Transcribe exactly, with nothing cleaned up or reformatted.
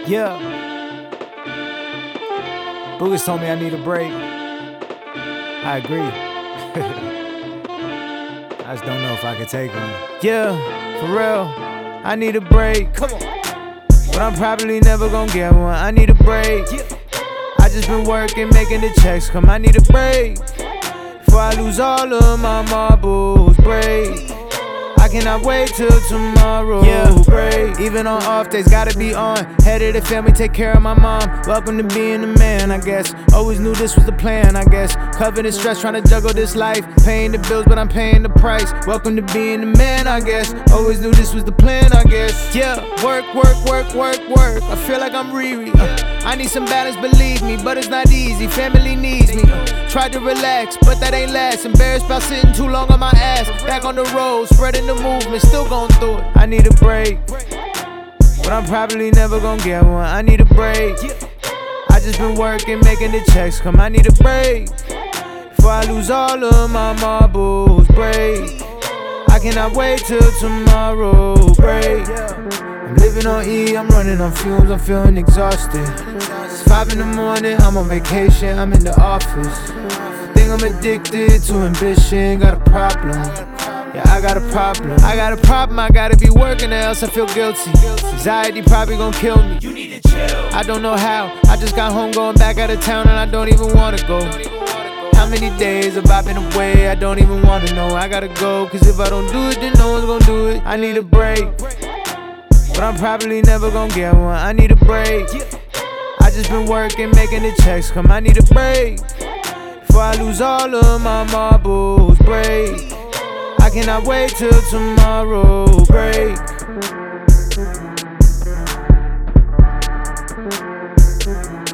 Yeah. Boogers told me I need a break. I agree. I just don't know if I can take one. Yeah, for real. I need a break. Come on. But I'm probably never gonna get one. I need a break. I just been working, making the checks come. I need a break. Before I lose all of my marbles, break. I cannot wait till tomorrow, yeah. Break. Even on off days, gotta be on. Head of the family, take care of my mom. Welcome to being a man, I guess. Always knew this was the plan, I guess. Covered in stress, trying to juggle this life. Paying the bills, but I'm paying the price. Welcome to being a man, I guess. Always knew this was the plan, I guess. Yeah, work, work, work, work, work. I feel like I'm Riri. Uh, I need some balance, believe me, but it's not easy. Family needs me. Uh, tried to relax, but that ain't last. Embarrassed about sitting too long on my ass. Back on the road, spreading the movement, still going through it. I need a break, but I'm probably never gonna get one. I need a break. I just been working, making the checks come. I need a break before I lose all of my marbles. Break. I cannot wait till tomorrow. Break. I'm living on E, I'm running on fumes, I'm feeling exhausted. It's five in the morning, I'm on vacation, I'm in the office. Think I'm addicted to ambition, got a problem. Yeah, I got a problem. I got a problem, I gotta be working or else I feel guilty. Anxiety probably gon' kill me. You need to chill. I don't know how. I just got home going back out of town and I don't even wanna go. How many days have I been away? I don't even wanna know. I gotta go, cause if I don't do it, then no one's gonna do it. I need a break, but I'm probably never gonna get one. I need a break. I just been working, making the checks come. I need a break before I lose all of my marbles. Break. I cannot wait till tomorrow. Break.